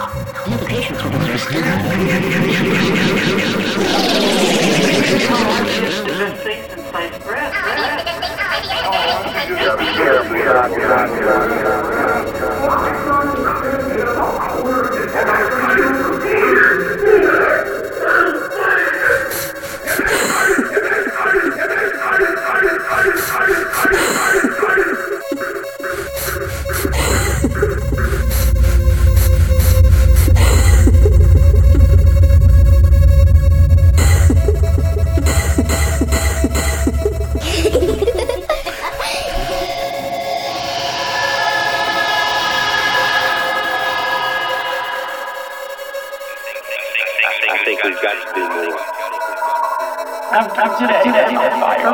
The implications for both are still I think we've got to do more. I'm today. Fire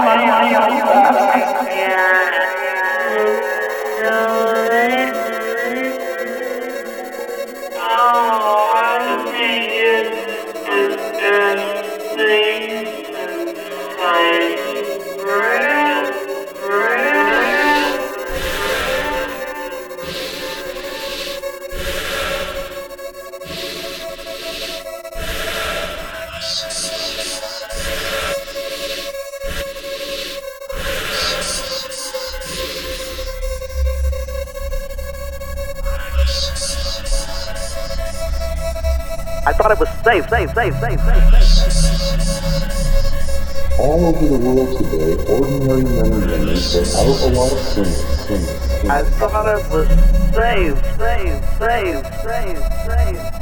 I thought it was safe. All over the world today, ordinary men and women without a lot of singing. I thought it was safe.